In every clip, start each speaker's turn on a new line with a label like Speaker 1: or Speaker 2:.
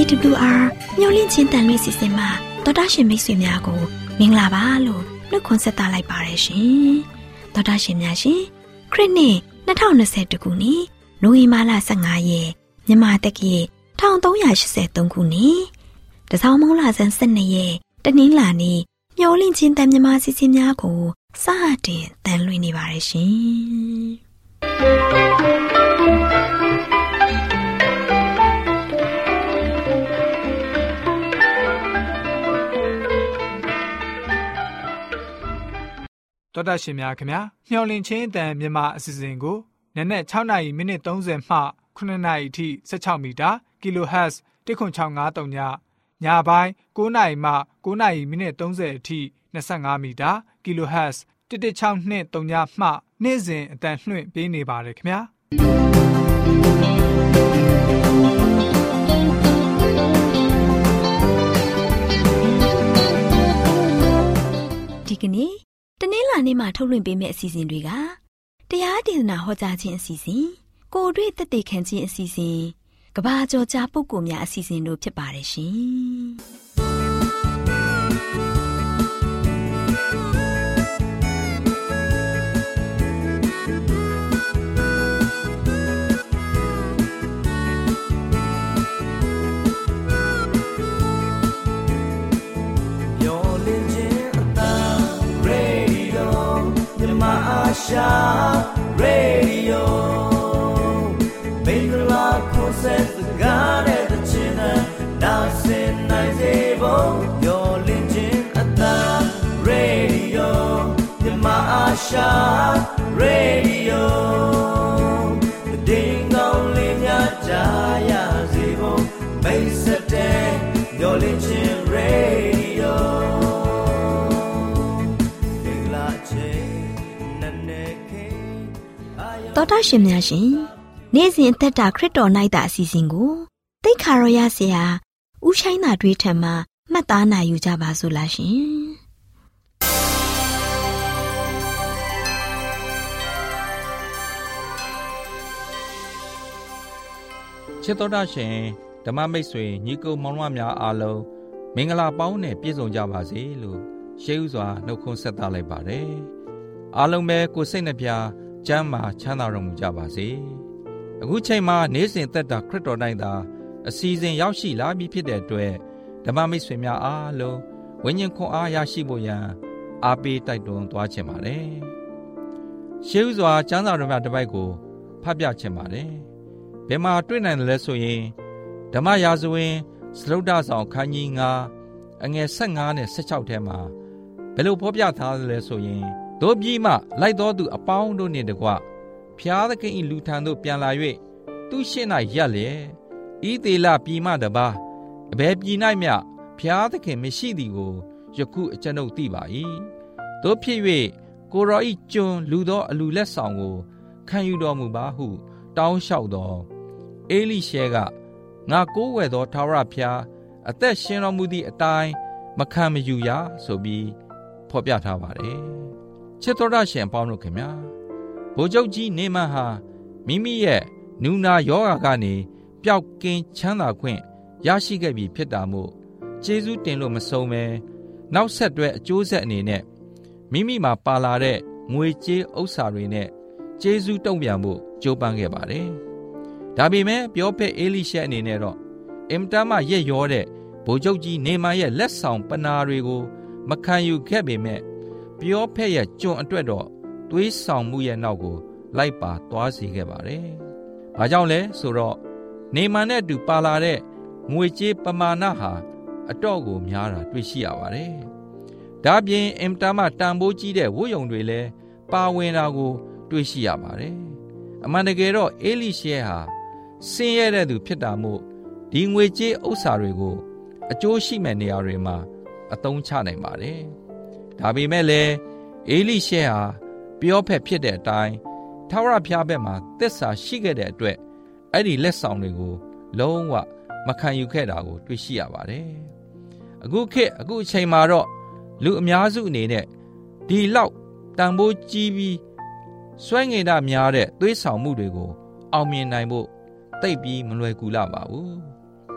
Speaker 1: AWR မျော်လင့်ချင်းတန်လွင့်စီစဉ်မှာတော်တာရှင်မိတ်ဆွေများကိုမင်္ဂလာပါလို့နှုတ်ခွန်းဆက်သလိုက်ပါရရှင်တော်တာရှင်များရှင်ခရစ်နှစ်2020ခုနှစ်နိုဝင်ဘာလ15ရက်မြန်မာတက္ကရာ1383ခုနှစ်တစောင်းမုံလဆန်း12ရက်တနင်္လာနေ့မျော်လင့်ချင်းတန်မြမစီစဉ်များကိုစတင်တန်လွင့်နေပါရရှင်
Speaker 2: တော်တာရှင်များခင်ဗျာမျှော်လင့်ခြင်းအတန်မြန်မာအစီအစဉ်ကိုနက်နက်6နာရီမိနစ်30မှ9နာရီအထိ16မီတာ kHz 10653ညညပိုင်း9နာရီမှ9နာရီမိနစ်30အထိ25မီတာ kHz 11623ညမှနေ့စဉ်အတန်လွှင့်ပေးနေပါတယ်ခင်ဗျာ
Speaker 1: ဒီကနေ့တနင်္လာနေ့မှာထုတ်လွှင့်ပေးမယ့်အစီအစဉ်တွေကတရားဒေသနာဟောကြားခြင်းအစီအစဉ်ကိုယ်တွေ့သက်သေခံခြင်းအစီအစဉ်ကဘာကျော်ကြားပုဂ္ဂိုလ်များအစီအစဉ်တို့ဖြစ်ပါတယ်ရှင်
Speaker 3: Asha Radio Mingla Concept the God at the China now sin nice able your legend at the radio the Asha Radio the ding only ya jaya zero base day your legend radio
Speaker 1: တော်တာရှင်များရှင်နေ့စဉ်အသက်တာခရစ်တော်၌တာအစီအစဉ်ကိုသိက္ခာတော်ရဆရာဦးချိုင်းသာတွေးထံမှမှတ်သားနိုင်ယူကြပါစို့လားရှင်
Speaker 4: ချစ်တော်တာရှင်ဓမ္မမိတ်ဆွေညီကိုမောင်နှမများအားလုံးမင်္ဂလာပေါင်းနဲ့ပြည့်စုံကြပါစေလို့ရှေးဥစွာနှုတ်ခွန်းဆက်သလိုက်ပါတယ်အားလုံးပဲကိုယ်စိတ်နှပြကျမ်းမာချမ်းသာတော်မူကြပါစေအခုချိန်မှာနေ့စဉ်သက်တာခရစ်တော်၌သာအစီအစဉ်ရောက်ရှိလာပြီဖြစ်တဲ့အတွက်ဓမ္မမိတ်ဆွေများအားလုံးဝိညာဉ်ခွန်အားရရှိဖို့ရန်အားပေးတိုက်တွန်းသွားချင်ပါတယ်ရှေးဥစွာကျမ်းစာတော်များတစ်ပိုက်ကိုဖတ်ပြချင်ပါတယ်ဘယ်မှာတွေ့နိုင်တယ်လဲဆိုရင်ဓမ္မရာဇဝင်စတုတ္ထဆောင်ခန်းကြီး9အငယ်15နဲ့16ထဲမှာဘယ်လိုဖော်ပြထားသလဲဆိုရင်တို့ပြီးမှလိုက်တော်သူအပေါင်းတို့နှင့်တကွဖျားသခင်၏လူထံသို့ပြန်လာ၍သူရှေ့၌ရပ်လျက်ဤသေလပြည်မှတပါအဘယ်ပြည်၌မျှဖျားသခင်မရှိသည်ကိုယခုအကျွန်ုပ်သိပါ၏တို့ဖြစ်၍ကိုရောဤကျွန်လူသောအလူလက်ဆောင်ကိုခံယူတော်မူပါဟုတောင်းလျှောက်တော်အေလိရှဲကငါကိုးဝယ်သောထာဝရဘုရားအသက်ရှင်တော်မူသည့်အတိုင်းမခံမယူရဆိုပြီးဖော်ပြထားပါတယ်ချစ်တော်ရရှင်အပေါင်းတို့ခင်ဗျာဗိုလ်ချုပ်ကြီးနေမန်ဟာမိမိရဲ့နူနာယောဂါကနေပျောက်ကင်းချမ်းသာခွင့်ရရှိခဲ့ပြီဖြစ်တာမို့ကျေးဇူးတင်လို့မဆုံးပဲနောက်ဆက်တွဲအကျိုးဆက်အနေနဲ့မိမိမှာပါလာတဲ့ငွေကြေးဥစ္စာတွေနဲ့ကျေးဇူးတုံ့ပြန်ဖို့ကြိုးပမ်းခဲ့ပါတယ်ဒါပေမဲ့ပြောဖက်အေလိရှဲအနေနဲ့တော့အင်တာမရက်ရောတဲ့ဗိုလ်ချုပ်ကြီးနေမန်ရဲ့လက်ဆောင်ပနာတွေကိုမခံယူခဲ့ပေမဲ့ပြောဖက်ရဲ့ကျွန်အတွက်တော့သွေးဆောင်မှုရဲ့နောက်ကိုလိုက်ပါသွားစေခဲ့ပါတယ်။ဘာကြောင့်လဲဆိုတော့နေမန်နဲ့အတူပါလာတဲ့ငွေကြေးပမာဏဟာအတော့ကိုများတာတွေ့ရှိရပါတယ်။ဒါပြင်အင်တာမတန်ဖိုးကြီးတဲ့ဝတ်ယုံတွေလည်းပါဝင်တာကိုတွေ့ရှိရပါတယ်။အမှန်တကယ်တော့အေလိရှဲဟာဆင်းရဲတဲ့သူဖြစ်တာမို့ဒီငွေကြေးဥစ္စာတွေကိုအကျိုးရှိမဲ့နေရာတွေမှာအသုံးချနိုင်ပါတယ်။ဒါပေမဲ့လည်းအေလိရှဲဟာပြောဖက်ဖြစ်တဲ့အတိုင်းထာဝရဘုရားဘက်မှာသစ္စာရှိခဲ့တဲ့အတွက်အဲ့ဒီလက်ဆောင်တွေကိုလုံးဝမခံယူခဲ့တာကိုတွေ့ရှိရပါတယ်။အခုအချိန်မှာတော့လူအများစုအနေနဲ့ဒီလောက်တန်ဖိုးကြီးပြီးစွဲငင်တာများတဲ့သွေးဆောင်မှုတွေကိုအောင်မြင်နိုင်ဖို့သိပ်ပြီးမလွယ်ကူလာပါဘူး။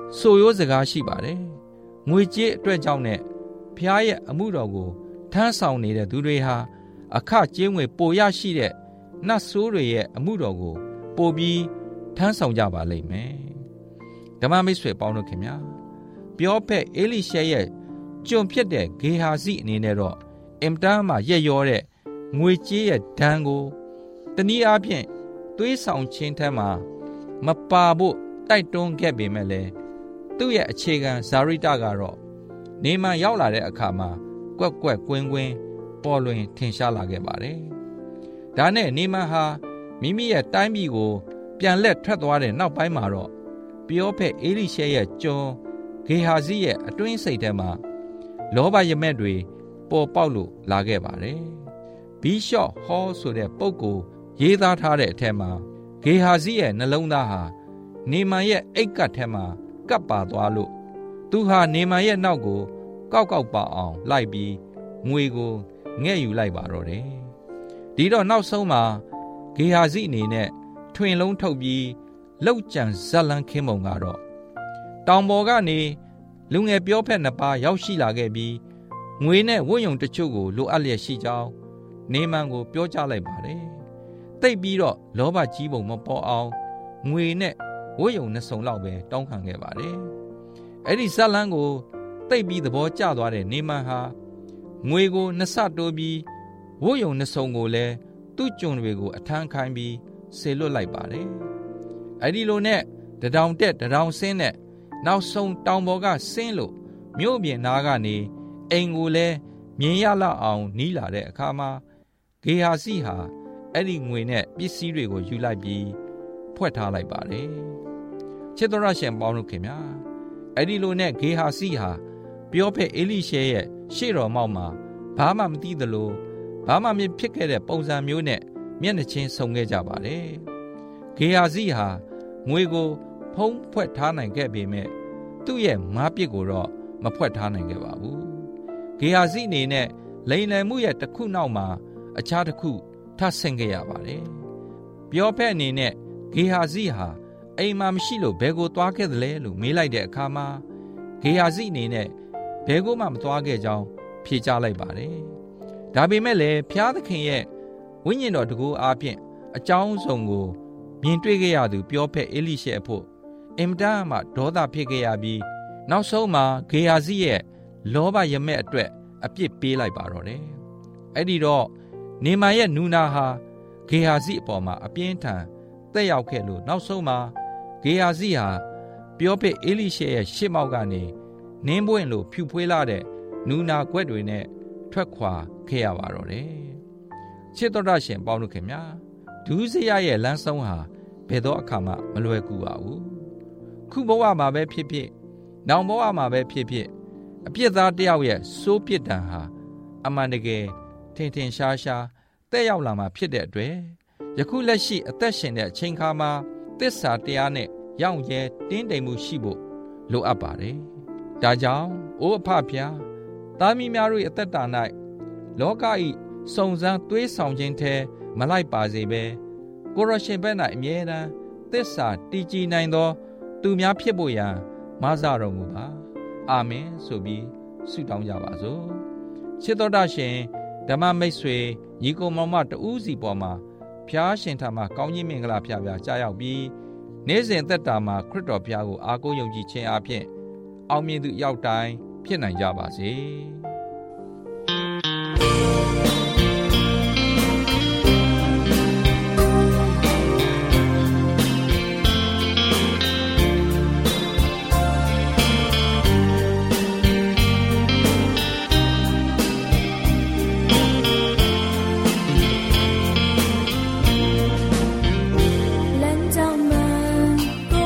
Speaker 4: ဆိုရိုးစကားရှိပါတယ်ငွေကြေးအတွက်ကြောင့်နဲ့ဖျားရဲ့အမှုတော်ကိုထမ်းဆောင်နေတဲ့သူတွေဟာအခကြေးငွေပိုရရှိတဲ့နတ်ဆိုးတွေရဲ့အမှုတော်ကိုပိုပြီးထမ်းဆောင်ကြပါလိမ့်မယ်ဓမ္မမိတ်ဆွေပေါင်းတို့ခင်ဗျာပြောဖက်အေလိရှဲရဲ့ကျွန်ဖြစ်တဲ့ဂေဟာဇိအနေနဲ့တော့အင်တာမှာရက်ရောတဲ့ငွေကြေးရဲ့ဒဏ်ကိုတနည်းအားဖြင့်သွေးဆောင်ခြင်းထက်မှာမပါဖို့တိုက်တွန်းခဲ့ပေမဲ့လည်းသူ့ရဲ့အခြေခံဇာရိတကတော့နေမန်ရောက်လာတဲ့အခါမှာကွက်ကွက်ကွင်းကွင်းပေါ်လွင်ထင်ရှားလာခဲ့ပါတယ်။ဒါနဲ့နေမန်ဟာမိမိရဲ့တိုင်းပြည်ကိုပြန်လက်ထွက်သွားတဲ့နောက်ပိုင်းမှာတော့ပြောဖက်အေလိရှဲရဲ့ကျွန်ဂေဟာဇိရဲ့အတွင်းစိတ်ထဲမှာလောဘရမက်တွေပေါ်ပေါက်လို့လာခဲ့ပါတယ်။ဘီရှော့ဟောဆိုတဲ့ပုဂ္ဂိုလ်ရေးသားထားတဲ့အထက်မှာဂေဟာဇိရဲ့နှလုံးသားဟာနေမန်ရဲ့အိတ်ကတ်ထဲမှာကပ်ပါသွားလို့သူဟာနေမန်ရဲ့နောက်ကိုကောက်ကောက်ပါအောင်လိုက်ပြီးငွေကိုငဲ့ယူလိုက်ပါတော့တယ်။ဒီတော့နောက်ဆုံးမှာဂေဟာဇိအနေနဲ့ထွင်လုံးထုတ်ပြီးလောက်ကြံဇက်လန်းခင်းပုံကတော့တောင်ပေါ်ကနေလူငယ်ပြောဖက်နှစ်ပါးရောက်ရှိလာခဲ့ပြီးငွေနဲ့ဝတ်ရုံတချို့ကိုလိုအပ်လျက်ရှိကြောင်းနေမန်ကိုပြောကြားလိုက်ပါတယ်။တိတ်ပြီးတော့လောဘကြီးပုံမပေါ်အောင်ငွေနဲ့ဝတ်ရုံနှစ်စုံလောက်ပဲတောင်းခံခဲ့ပါတယ်။အဲ့ဒီဇက်လန်းကိုတိတ်ပြီးသဘောကျသွားတဲ့နေမန်ဟာငွေကိုနှစ်ဆတိုးပြီးဝတ်ရုံနှစ်စုံကိုလည်းသူ့ကျွန်တွေကိုအထမ်းခိုင်းပြီးဆေလွတ်လိုက်ပါတယ်။အဲ့ဒီလိုနဲ့တထောင်တက်တထောင်ဆင်းနဲ့နောက်ဆုံးတောင်ပေါ်ကဆင်းလို့မြို့ပြင်နားကနေအိမ်ကိုလည်းမြင်ရလောက်အောင်နီးလာတဲ့အခါမှာဂေဟာဇိဟာအဲ့ဒီငွေနဲ့ပစ္စည်းတွေကိုယူလိုက်ပြီးဖွက်ထားလိုက်ပါတယ်။ချစ်တော်ရရှင်ပေါင်းတို့ခင်ဗျာအဲ့ဒီလိုနဲ့ဂေဟာဇိဟာပြောဖက်အေလိရှဲရဲ့ရှေ့တော်မောက်မှာဘာမှမသိသလိုဘာမှမဖြစ်ခဲ့တဲ့ပုံစံမျိုးနဲ့မျက်နှာချင်းဆုံခဲ့ကြပါတယ်။ဂေဟာဇိဟာငွေကိုဖုံးဖွက်ထားနိုင်ခဲ့ပေမဲ့သူ့ရဲ့ငါးပြစ်ကိုတော့မဖွက်ထားနိုင်ခဲ့ပါဘူး။ဂေဟာဇိအနေနဲ့လိန်လည်မှုရဲ့တစ်ခုနောက်မှာအခြားတစ်ခုထပ်ဆင့်ခဲ့ရပါတယ်။ပြောဖက်အနေနဲ့ဂေဟာဇိဟာအိမ်မှာမရှိလို့ဘယ်ကိုသွားခဲ့သလဲလို့မေးလိုက်တဲ့အခါမှာဂေဟာဇိအနေနဲ့ဘယ်ကိုမှမသွားခဲ့ကြောင်းဖြေကြားလိုက်ပါတယ်။ဒါပေမဲ့လည်းဖျားသခင်ရဲ့ဝိညာဉ်တော်တကူအားဖြင့်အကြောင်းစုံကိုမြင်တွေ့ခဲ့ရသူပြောဖက်အေလိရှဲအဖို့အင်မတန်မှဒေါသဖြစ်ခဲ့ရပြီးနောက်ဆုံးမှာဂေဟာဇိရဲ့လောဘရမက်အတွက်အပြစ်ပေးလိုက်ပါတော့တယ်။အဲ့ဒီတော့နေမန်ရဲ့နူနာဟာဂေဟာဇိအပေါ်မှာအပြင်းထန်တက်ရောက်ခဲ့လို့နောက်ဆုံးမှာဂေဟာဇိဟာပြောဖက်အေလိရှဲရဲ့ရှေ့မောက်ကနေနင်းပွင့်လို့ဖြူဖွေးလာတဲ့နူနာကွက်တွေနဲ့ထွက်ခွာခဲ့ရပါတော့တယ်။ချစ်တော်ရရှင်ပေါင်းတို့ခင်ဗျာဒုစရရဲ့လမ်းဆုံးဟာဘယ်တော့အခါမှမလွယ်ကူပါဘူး။ခုဘဝမှာပဲဖြစ်ဖြစ်နောင်ဘဝမှာပဲဖြစ်ဖြစ်အပြစ်သားတယောက်ရဲ့စိုးပြစ်ဒဏ်ဟာအမှန်တကယ်ထင်ထင်ရှားရှားတက်ရောက်လာမှာဖြစ်တဲ့အတွက်ယခုလက်ရှိအသက်ရှင်တဲ့အချိန်ခါမှာသစ္စာတရားနဲ့ရောင့်ရဲတင်းတိမ်မှုရှိဖို့လိုအပ်ပါတယ်။ဒါကြောင့်အိုးအဖဖျားသားမီးများတို့၏အသက်တာ၌လောက၏စုံစမ်းသွေးဆောင်ခြင်းထဲမလိုက်ပါစေဘဲကိုရရှင်ဘက်၌အမြဲတမ်းသစ္စာတည်ကြည်နိုင်သောသူများဖြစ်ဖို့ရန်မဆတော်မူပါအာမင်ဆိုပြီးဆုတောင်းကြပါစို့ချစ်တော်ရှင်ဓမ္မမိတ်ဆွေညီကိုမောင်မတဦးစီပေါ်မှာဖျားရှင်ထံမှာကောင်းကြီးမင်္ဂလာဖျားကြားရောက်ပြီးနေ့စဉ်သက်တာမှာခရစ်တော်ဖျားကိုအားကိုးယုံကြည်ခြင်းအပြင်အောင်မြင်သူရောက်တိုင်းဖြစ်နိုင်ကြပါစေ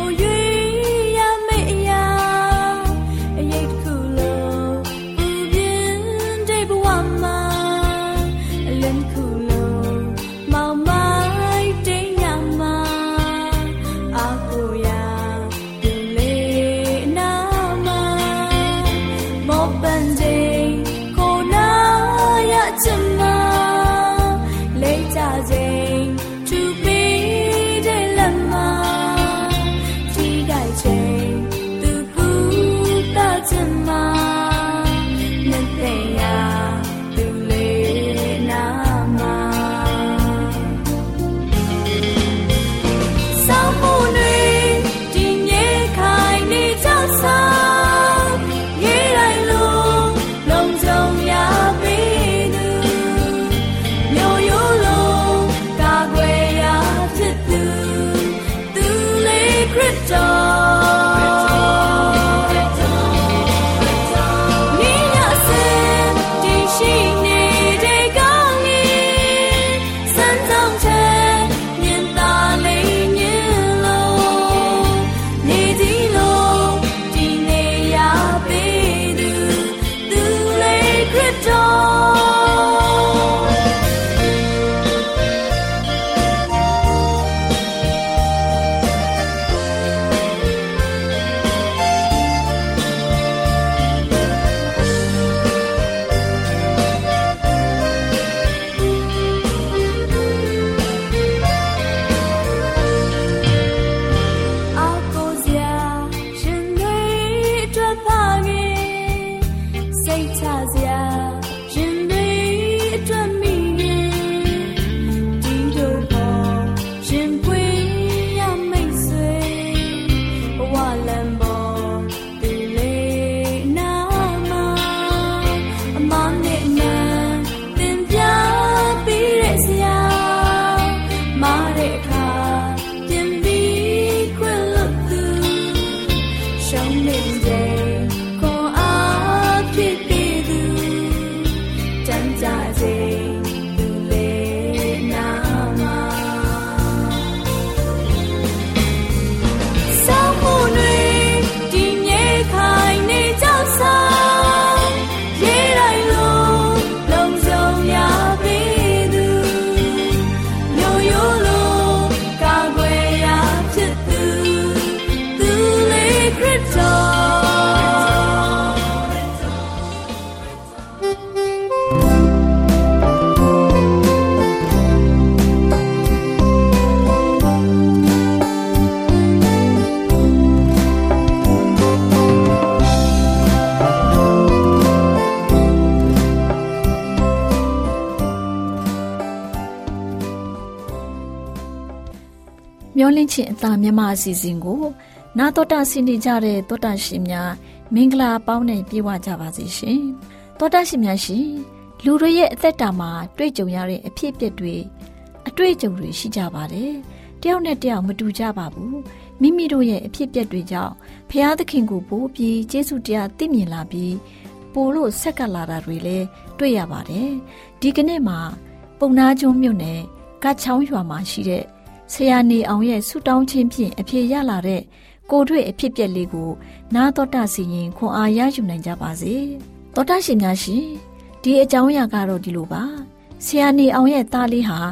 Speaker 5: เမျောလင့်ခြင်းအသားမြမအစီအစဉ်ကိုနာတော်တာဆင်နေကြတဲ့တောတာရှင်များမင်္ဂလာပေါင်းနဲ့ပြေဝကြပါစေရှင်တောတာရှင်များရှင်လူတွေရဲ့အသက်တာမှာတွေ့ကြုံရတဲ့အဖြစ်အပျက်တွေအတွေ့အကြုံတွေရှိကြပါတယ်တယောက်နဲ့တယောက်မတူကြပါဘူးမိမိတို့ရဲ့အဖြစ်အပျက်တွေကြောင့်ဖျားသခင်ကိုပို့ပြီးကျေးဇူးတရားသိမြင်လာပြီးပို့လို့ဆက်ကလာတာတွေလည်းတွေ့ရပါတယ်ဒီကနေ့မှာပုံနာကျွန်းမြို့နယ်ကချောင်းရွာမှာရှိတဲ့ဆရာနေအောင်ရဲ့ဆုတောင်းခြင်းဖြင့်အဖြေရလာတဲ့ကိုယ်တွေ့အဖြစ်အပျက်လေးကိုနာတော်တာစီရင်ခွန်အားရယူနိုင်ကြပါစေတော်တာရှင်များရှင်ဒီအကြောင်းအရာကတော့ဒီလိုပါဆရာနေအောင်ရဲ့သားလေးဟာ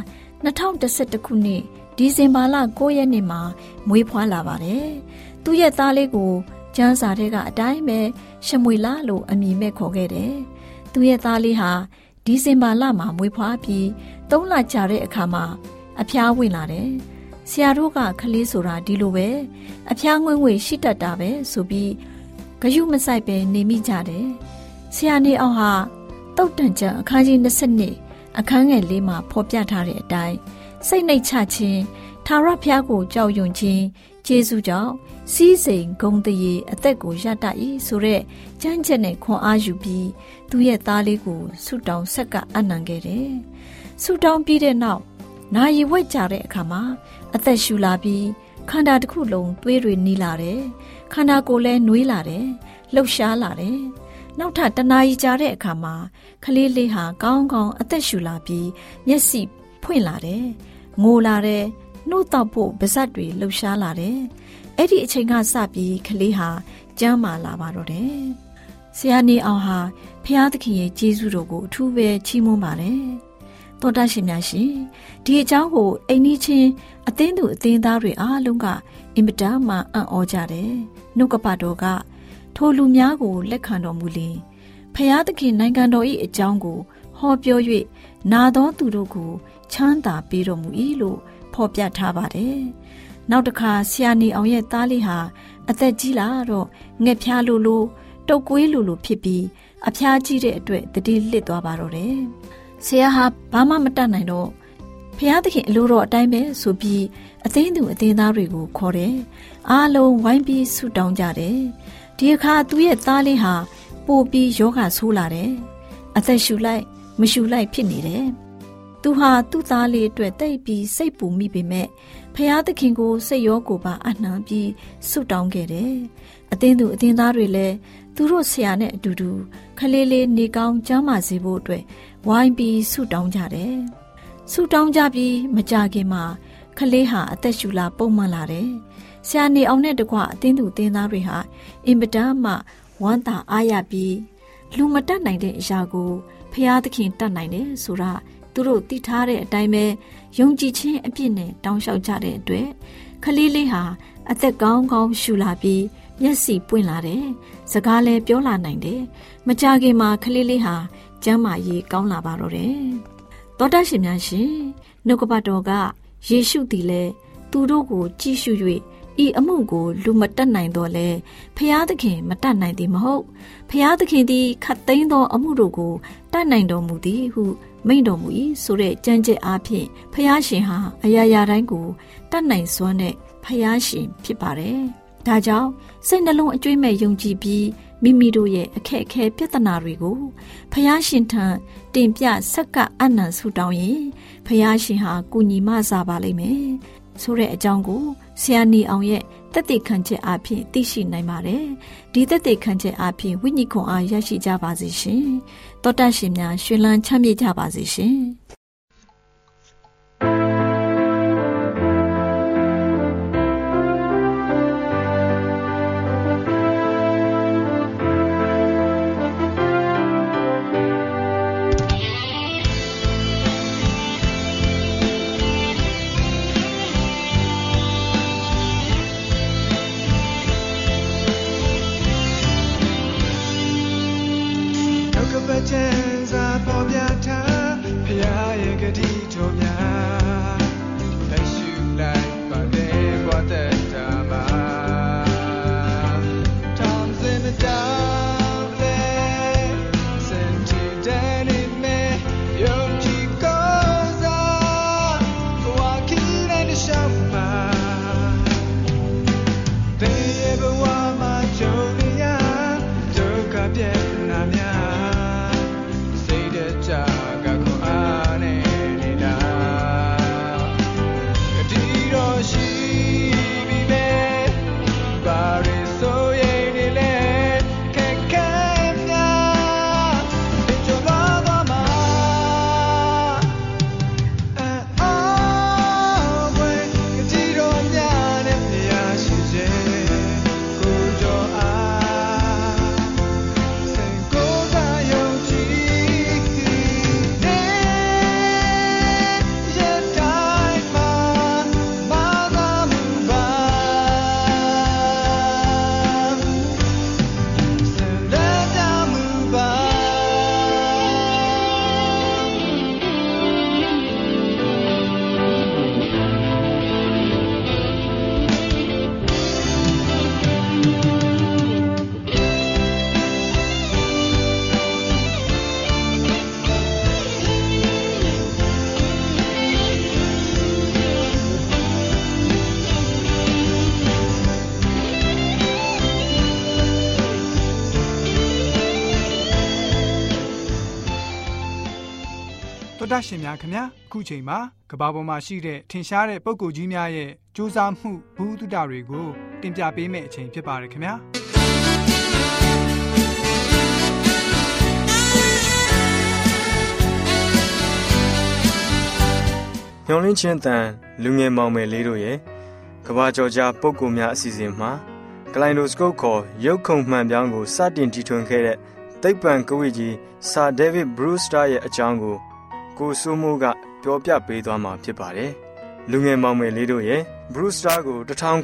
Speaker 5: 2011ခုနှစ်ဒီဇင်ဘာလ9ရက်နေ့မှာမွေးဖွားလာပါတယ်သူ့ရဲ့သားလေးကိုကျန်းစာတွေကအတိုင်းပဲရှမွေလာလို့အမည်မဲ့ခေါ်ခဲ့တယ်သူ့ရဲ့သားလေးဟာဒီဇင်ဘာလမှာမွေးဖွားပြီး3လကြာတဲ့အခါမှာအဖျားဝင်လာတယ်ဆရာတို့ကခလေးဆိုတာဒီလိုပဲအဖျားငွေ့ငွေ့ရှိတတ်တာပဲဆိုပြီးဂယုမဆိုင်ပဲနေမိကြတယ်ဆရာနေအောင်ဟာတုတ်တန်ကျန်အခန်းကြီး22အခန်းငယ်4မှာဖော်ပြထားတဲ့အတိုင်းစိတ်နှိတ်ချခြင်းထာဝရဘုရားကိုကြောက်ရွံ့ခြင်းကျေးဇူးကြောင့်စီးစိမ်ဂုဏ်တရေအသက်ကိုရတတ်၏ဆိုတဲ့ကြမ်းကြက်နဲ့ခွန်အားယူပြီးသူ့ရဲ့သားလေးကိုဆုတောင်းဆက်ကအနံခဲ့တယ်ဆုတောင်းပြီးတဲ့နောက်နာရီဝက်ကြာတဲ့အခါမှာအသက်ရှူလာပြီးခန္ဓာတစ်ခုလုံးသွေးတွေနီးလာတယ်ခန္ဓာကိုယ်လည်းနှွေးလာတယ်လှုပ်ရှားလာတယ်နောက်ထပ်တနာရီကြာတဲ့အခါမှာကလေးလေးဟာကောင်းကောင်းအသက်ရှူလာပြီးမျက်စိဖွင့်လာတယ်ငိုလာတယ်နှုတ်တောက်ဖို့ပါးစပ်တွေလှုပ်ရှားလာတယ်အဲ့ဒီအချိန်ကစပြီးကလေးဟာကျန်းမာလာပါတော့တယ်ဆရာနေအောင်ဟာဖျားသခင်ရဲ့ကျေးဇူးတော်ကိုအထူးပဲချီးမွမ်းပါတယ်တော်တတ်ရှင်များရှင်ဒီအကြောင်းကိုအိမ်နီးချင်းအသင်းသူအသင်းသားတွေအားလုံးကအင်မတန်မှအံ့ဩကြတယ်နှုတ်ကပတ်တော်ကထိုလူများကိုလက်ခံတော်မူလျင်ဖျားသခင်နိုင်ငံတော်၏အကြောင်းကိုဟောပြော၍နာသောသူတို့ကိုချမ်းသာပေးတော်မူ၏လို့ဖော်ပြထားပါတယ်နောက်တစ်ခါဆရာနေအောင်ရဲ့သားလေးဟာအသက်ကြီးလာတော့ငှက်ဖျားလိုတုတ်ကွေးလိုဖြစ်ပြီးအဖျားကြီးတဲ့အတွက်တတိလစ်သွားပါတော့တယ်ဆရာဟာဘာမှမတတ်နိုင်တော့ဖျားသခင်အလိုတော်အတိုင်းပဲဆိုပြီးအသင်းသူအသင်းသားတွေကိုခေါ်တယ်အားလုံးဝိုင်းပြီးဆုတောင်းကြတယ်ဒီအခါသူ့ရဲ့သားလေးဟာပိုပြီးယောဂဆိုးလာတယ်အသက်ရှူလိုက်မရှူလိုက်ဖြစ်နေတယ်သူဟာသူ့သားလေးအတွက်တိတ်ပြီးစိတ်ပူမိပေမဲ့ဖျားသခင်ကိုစိတ်ရောကိုယ်ပါအနှံပြီးဆုတောင်းခဲ့တယ်အသင်းသူအသင်းသားတွေလည်းသူတို့ဆရာနဲ့အတူတူခလေးလေးနေကောင်းကျမ်းမာစေဖို့အတွက်ဝိုင်းပြီးဆုတောင်းကြတယ်ဆုတောင်းကြပြီးမကြခင်မှာခလေးဟာအသက်ရှူလာပုံမှန်လာတယ်ဆရာနေအောင်နဲ့တကွအသင်းသူအသင်းသားတွေဟာအင်ပဒမ်းမှဝမ်းသာအားရပြီးလူမတတ်နိုင်တဲ့အရာကိုဖျားသခင်တတ်နိုင်တယ်ဆိုတာသူတို့သိထားတဲ့အတိုင်းပဲယုံကြည်ခြင်းအပြည့်နဲ့တောင်းလျှောက်ကြတဲ့အတွက်ခလေးလေးဟာအသက်ကောင်းကောင်းရှူလာပြီးမျက်စိပွင့်လာတယ်စကားလည်းပြောလာနိုင်တယ်မကြခင်မှာခလေးလေးဟာကျမ်းမာရေးကောင်းလာပါတော့တယ်သောတာရှင်များရှင်နှုတ်ကပတ်တော်ကယေရှုသည်လည်းသူတို့ကိုကြည့်ရှု၍ဤအမှုကိုလူမတတ်နိုင်တော့လဲဖျားသခင်မတတ်နိုင်သည်မဟုတ်ဖျားသခင်သည်ခတ်သိမ်းသောအမှုတို့ကိုတတ်နိုင်တော်မူသည်ဟုမိန့်တော်မူ၏ဆိုတဲ့ကြံကြက်အားဖြင့်ဖျားရှင်ဟာအရာရာတိုင်းကိုတတ်နိုင်စွမ်းတဲ့ဖျားရှင်ဖြစ်ပါတယ်ဒါကြောင့်စိတ်နှလုံးအကျွေးမဲ့ယုံကြည်ပြီးမိမိတို့ရဲ့အခက်အခဲပြဿနာတွေကိုဖျားရှင်ထံတင်ပြဆက်ကပ်အနံ့ဆုတောင်းရင်ဖျားရှင်ဟာကူညီမဆာပါလိမ့်မယ်ဆိုတဲ့အကြောင်းကိုဆရာနေအောင်ရဲ့သက်သေခံချက်အဖြစ်သိရှိနိုင်ပါတယ်ဒီသက်သေခံချက်အဖြစ်ဝိညာဉ်ခွန်အားရရှိကြပါစေရှင်တောတရှင်များရှင်လန်းချမ်းမြေ့ကြပါစေရှင်
Speaker 3: ချမ်းသာပေါ်ပြထားဖရာ
Speaker 2: တာရှင်များခင်ဗျာအခုချိန်မှာကမ္ဘာပေါ်မှာရှိတဲ့ထင်ရှားတဲ့ပုဂ္ဂိုလ်ကြီးများရဲ့စူးစမ်းမှုဘူတုဒတွေကိုတင်ပြပေးမယ့်အချိန်ဖြစ်ပါတယ်ခင်ဗျာ
Speaker 6: ညောင်လင်းချင်းတန်လူငယ်မောင်မယ်လေးတို့ရဲ့ကမ္ဘာကျော်ကြားပုဂ္ဂိုလ်များအစီအစဉ်မှာကလိုင်ဒိုစကုပ်ခေါ်ရုပ်ခုံမှန်ပြောင်းကိုစတင်တီထွင်ခဲ့တဲ့သိပ္ပံကဝိကြီးဆာဒေးဗစ်ဘရူစတာရဲ့အကြောင်းကိုစိုးမိုးကပြောပြပေးသွားမှာဖြစ်ပါတယ်။လူငယ်မောင်မယ်လေးတို့ရဲ့ဘရူစတာကို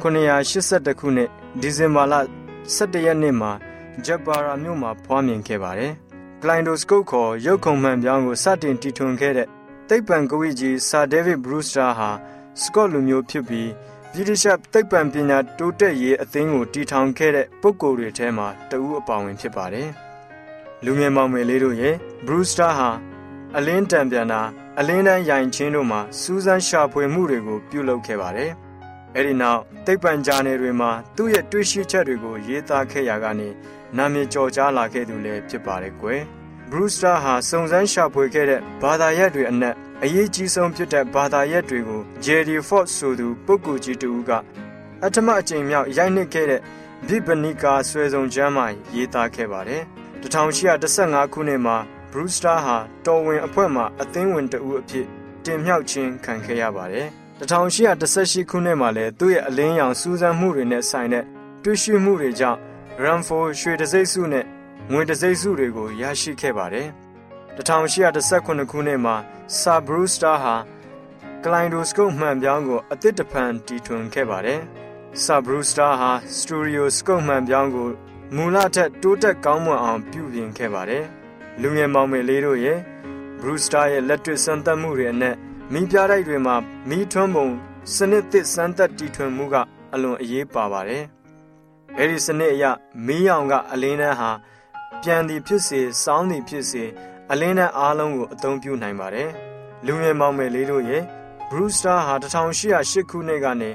Speaker 6: 1982ခုနှစ်ဒီဇင်ဘာလ17ရက်နေ့မှာဂျပ္ပါရာမြို့မှာဖွားမြင်ခဲ့ပါတယ်။ကလိုင်ဒိုစကုပ်ခေါ်ရုပ်ခုံမှန်ပြောင်းကိုစတင်တီထွင်ခဲ့တဲ့သိပ္ပံကဝိကြီးဆာဒေးဗစ်ဘရူစတာဟာစကော့လူမျိုးဖြစ်ပြီးဗြိတိရှသိပ္ပံပညာတိုးတက်ရေးအသင်းကိုတည်ထောင်ခဲ့တဲ့ပုဂ္ဂိုလ်တွေထဲမှာတဦးအပါဝင်ဖြစ်ပါတယ်။လူငယ်မောင်မယ်လေးတို့ရဲ့ဘရူစတာဟာအလင်းတံပြန်တာအလင်းတန်းရိုင်ချင်းတို့မှာစူးစမ်းရှာဖွေမှုတွေကိုပြုလုပ်ခဲ့ပါတယ်။အဲဒီနောက်သိပ္ပံဂျာနယ်တွေမှာသူ့ရဲ့တွေ့ရှိချက်တွေကိုရေးသားခဲ့ရာကနေနာမည်ကျော်ကြားလာခဲ့သူလည်းဖြစ်ပါတယ်ကွယ်။ဘရူစတာဟာစုံစမ်းရှာဖွေခဲ့တဲ့ဘာသာရပ်တွေအနက်အရေးကြီးဆုံးဖြစ်တဲ့ဘာသာရပ်တွေကိုဂျယ်ရီဖော့ဆိုသူပုဂ္ဂိုလ်ကြီးတူကအထမအကြိမ်မြောက်ရိုက်နှက်ခဲ့တဲ့ဗိဗနီကာဆွဲဆောင်ကျမ်းမှာရေးသားခဲ့ပါတယ်။1815ခုနှစ်မှာဘရူစတာဟာတော်ဝင်အဖွဲ့မှအသင်းဝင်တဦးအဖြစ်တင်မြှောက်ခြင်းခံခဲ့ရပါတယ်။1818ခုနှစ်မှာလည်းသူ့ရဲ့အလင်းရောင်စူးစမ်းမှုတွေနဲ့ဆိုင်တဲ့တွေ့ရှိမှုတွေကြောင့်ရန်ဖိုရွှေတံဆိပ်ဆုနဲ့ငွေတံဆိပ်ဆုတွေကိုရရှိခဲ့ပါတယ်။1819ခုနှစ်မှာဆာဘရူစတာဟာကလိုင်ဒိုစကုပ်မှန်ပြောင်းကိုအသစ်တဖန်တီထွင်ခဲ့ပါတယ်။ဆာဘရူစတာဟာစတူဒီယိုစကုပ်မှန်ပြောင်းကိုမူလထက်တိုးတက်ကောင်းမွန်အောင်ပြုပြင်ခဲ့ပါတယ်။လူငယ်မောင်မယ်လေးတို့ရဲ့ဘရူစတာရဲ့လက်တွေ့စမ်းသပ်မှုတွေအနက်မီးပြားတိုက်တွေမှာမီးထွန်းပုံစနစ်သစ်စမ်းသပ်တီထွင်မှုကအလွန်အရေးပါပါတယ်။အဲဒီစနစ်အရမီးရောင်ကအလင်းတန်းဟာပြန်သည်ဖြစ်စေစောင်းသည်ဖြစ်စေအလင်းတန်းအားလုံးကိုအသုံးပြုနိုင်ပါတယ်။လူငယ်မောင်မယ်လေးတို့ရဲ့ဘရူစတာဟာ1808ခုနှစ်ကနေ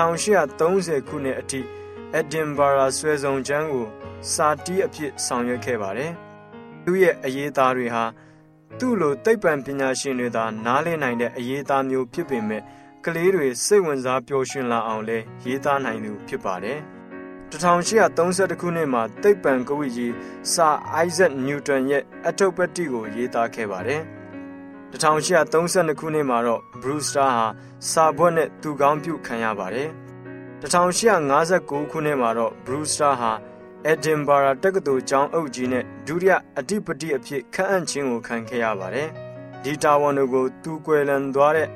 Speaker 6: 1830ခုနှစ်အထိအက်ဒင်ဘာရာဆွဲဆောင်ကျမ်းကိုစာတီးအဖြစ်ဆောင်ရွက်ခဲ့ပါတယ်။သူ့ရဲ့အရေးသားတွေဟာသူ့လိုသိပ္ပံပညာရှင်တွေသာနားလည်နိုင်တဲ့အရေးသားမျိုးဖြစ်ပေမဲ့ကလေးတွေစိတ်ဝင်စားပျော်ရွှင်လာအောင်လဲရေးသားနိုင်သူဖြစ်ပါတယ်။1832ခုနှစ်မှာသိပ္ပံကဝိကြီးဆာအိုက်ဇက်နျူတန်ရဲ့အထုပ္ပတ္တိကိုရေးသားခဲ့ပါတယ်။1832ခုနှစ်မှာတော့ဘရူစတာဟာစာဘွက်နဲ့သူကောင်းပြုခံရပါတယ်။1859ခုနှစ်မှာတော့ဘရူစတာဟာအက်ဒင်ဘာရာတက္ကသိုလ်ကျောင်းအုပ်ကြီးနဲ့ဒုတိယအဓိပတိအဖြစ်ခန့်အပ်ခြင်းကိုခံခဲ့ရပါတယ်။ဒီတာဝန်တို့ကိုသူကွယ်လွန်သွားတဲ့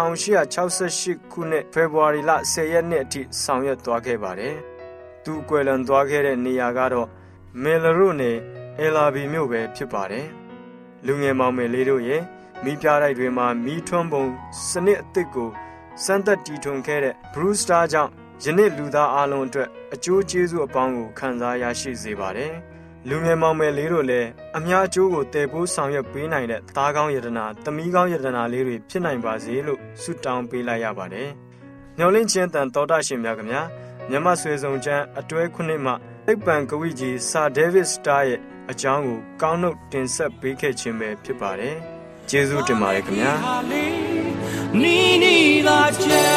Speaker 6: 1868ခုနှစ်ဖေဖော်ဝါရီလ10ရက်နေ့အထိဆောင်ရွက်သွားခဲ့ပါတယ်။သူကွယ်လွန်သွားခဲ့တဲ့နေရာကတော့မေလရိုနယ်အလာဘီမြို့ပဲဖြစ်ပါတယ်။လူငယ်မောင်မယ်လေးတို့ရဲ့မီးပြားတိုက်တွေမှာမီးထွန်းပုံစနစ်အသစ်ကိုစမ်းသပ်တီထွင်ခဲ့တဲ့ဘရူစတာကြောင့်ယနေ့လူသားအလုံးအတွက်အကျိုးကျေးဇူးအပေါင်းကိုခံစားရရှိစေပါတယ်။လူငယ်မောင်မယ်လေးတို့လည်းအများအကျိုးကိုတည်ပိုးဆောင်ရွက်ပေးနိုင်တဲ့သားကောင်းယတနာသမီးကောင်းယတနာလေးတွေဖြစ်နိုင်ပါစေလို့ဆုတောင်းပေးလိုက်ရပါတယ်။ညောင်လင်းချင်းတန်တော်တာရှင်များခင်ဗျာမြမဆွေဆောင်ချမ်းအတွဲခုနှစ်မှသိပ္ပံကဝိကြီးဆာဒေးဗစ်စတာရဲ့အကြောင်းကိုကောင်းနှုတ်တင်ဆက်ပေးခဲ့ခြင်းပဲဖြစ်ပါတယ်။ကျေးဇူးတင်ပါတယ်ခင်ဗျာ။နီနီလာချာ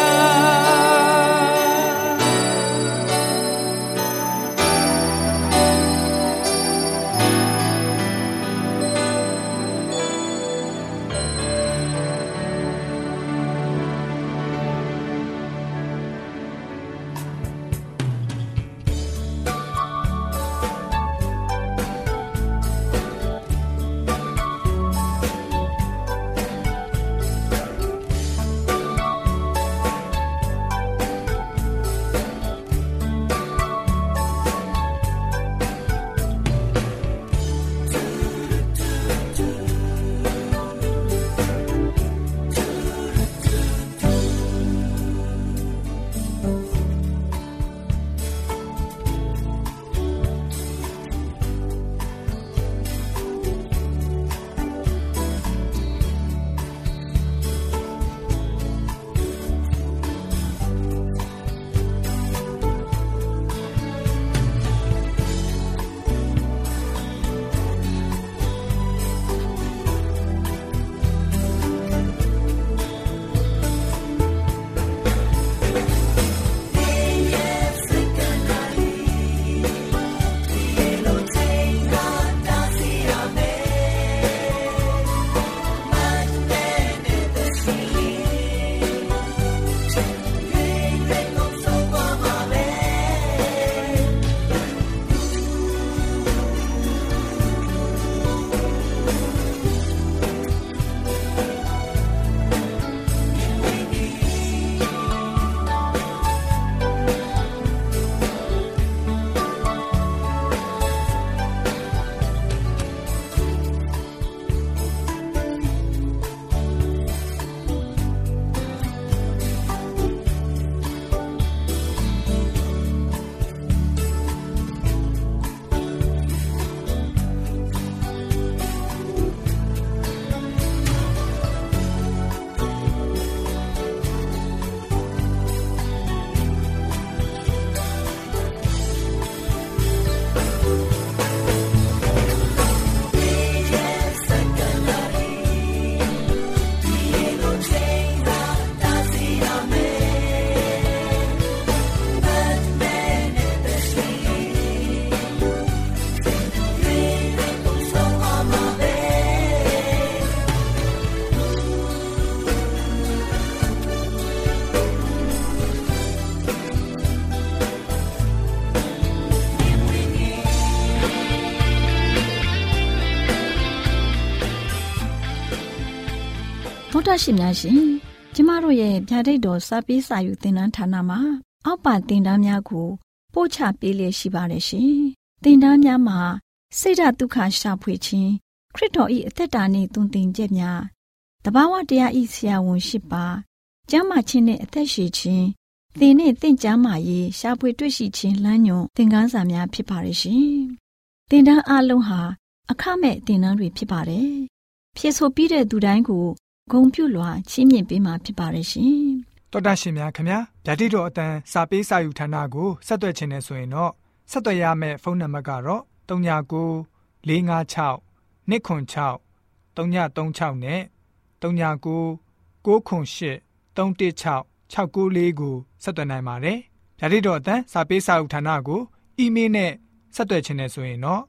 Speaker 5: တာရှင်များရှင်ကျမတို့ရဲ့ဗျာဒိတ်တော်စာပေးစာယူသင်တန်းဌာနမှာအောက်ပါသင်တန်းများကိုပို့ချပေးလျက်ရှိပါတယ်ရှင်သင်တန်းများမှာစိတ်ဓာတ်ဒုက္ခရှာဖွေခြင်းခရစ်တော်၏အသက်တာနှင့်သွန်သင်ချက်များတဘာဝတရား၏ဆရာဝန်ရှိပါကျမ်းမာခြင်းနှင့်အသက်ရှည်ခြင်းသင်နှင့်သင်ကျမ်းမာရေးရှာဖွေတွေ့ရှိခြင်းလမ်းညွန်သင်ခန်းစာများဖြစ်ပါရဲ့ရှင်သင်တန်းအလုံးဟာအခမဲ့သင်တန်းတွေဖြစ်ပါတယ်ဖြည့်ဆို့ပြီးတဲ့သူတိုင်းကိုဂုဏ်ပြုလွှာချီးမြှင့်ပေးမှာဖြစ်ပါတယ်ရှင်
Speaker 2: တော်တာရှင်များခင်ဗျာဗျာဒိတ်တော်အတန်းစာပေးစာယူဌာနကိုဆက်သွယ်ခြင်းနဲ့ဆိုရင်တော့ဆက်သွယ်ရမယ့်ဖုန်းနံပါတ်ကတော့39 656 296 336နဲ့39 98 316 694ကိုဆက်သွယ်နိုင်ပါတယ်ဗျာဒိတ်တော်အတန်းစာပေးစာယူဌာနကိုအီးမေးလ်နဲ့ဆက်သွယ်ခြင်းနဲ့ဆိုရင်တော့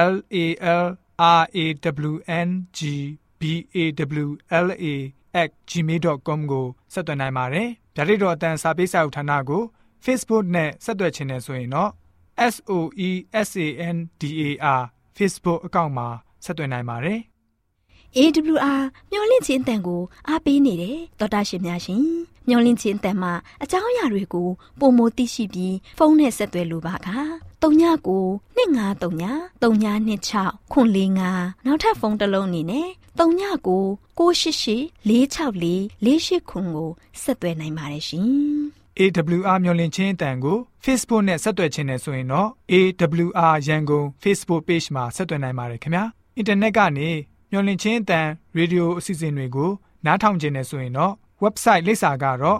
Speaker 2: LALRAWNGBAWLA@gmail.com ကိုဆက်သွင်းနိုင်ပါတယ်။ဗျာဒိတ်တော်အတန်းစာပေးစာဥထာဏာကို Facebook နဲ့ဆက်သွယ်ခြင်းနဲ့ဆိုရင်တော့ SOESANDAR Facebook အကောင့်မှာဆက်သွင်းနိုင်ပါတယ်။
Speaker 1: AWR မျော်လင့်ခြင်းအတန်ကိုအားပေးနေတယ်တော်တာရှင်များရှင်မျော်လင့်ခြင်းအတန်မှာအကြောင်းအရာတွေကိုပုံမသိရှိပြီးဖုန်းနဲ့ဆက်သွယ်လိုပါက39 253 3926 445နောက်ထပ်ဖုန်းတစ်လုံးအနေနဲ့39 688 464 489ကိုဆက်သွယ်နိုင်ပါတယ်ရှင်။
Speaker 2: AWR မျော်လင့်ခြင်းအတန်ကို Facebook နဲ့ဆက်သွယ်ခြင်းနဲ့ဆိုရင်တော့ AWR ရန်ကုန် Facebook Page မှာဆက်သွယ်နိုင်ပါတယ်ခင်ဗျာ။အင်တာနက်ကနေမျော်လင့်ခြင်းအတန်ရေဒီယိုအစီအစဉ်တွေကိုနားထောင်ခြင်းနဲ့ဆိုရင်တော့ website လိပ်စာကတော့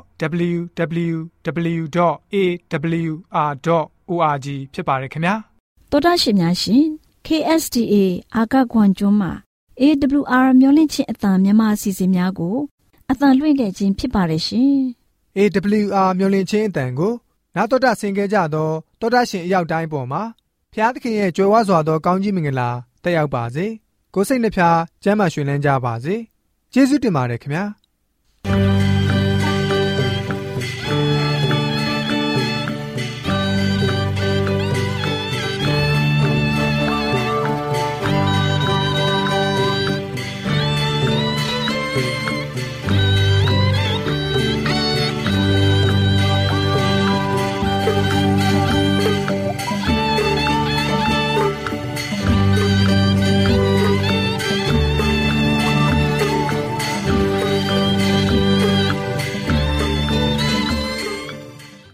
Speaker 2: www.awr.org ဖြစ်ပါတယ်ခင်ဗျာ
Speaker 5: တော်တာရှင်များရှင် KSTA အာကခွန်ကျွန်းမှာ AWR မျော်လင့်ခြင်းအတန်မြန်မာအစီအစဉ်များကိုအတန်လွှင့်ခဲ့ခြင်းဖြစ်ပါတယ်ရှင်
Speaker 2: AWR မျော်လင့်ခြင်းအတန်ကိုနားတော်တာဆင် gay ကြတော့တော်တာရှင်အရောက်တိုင်းပေါ်မှာဖျားသခင်ရဲ့ကြွယ်ဝစွာသောကောင်းကြီးမင်္ဂလာတက်ရောက်ပါစေကိုယ်စိတ်နှဖျားကျမ်းမာရွှင်လန်းကြပါစေကျေးဇူးတင်ပါတယ်ခင်ဗျာ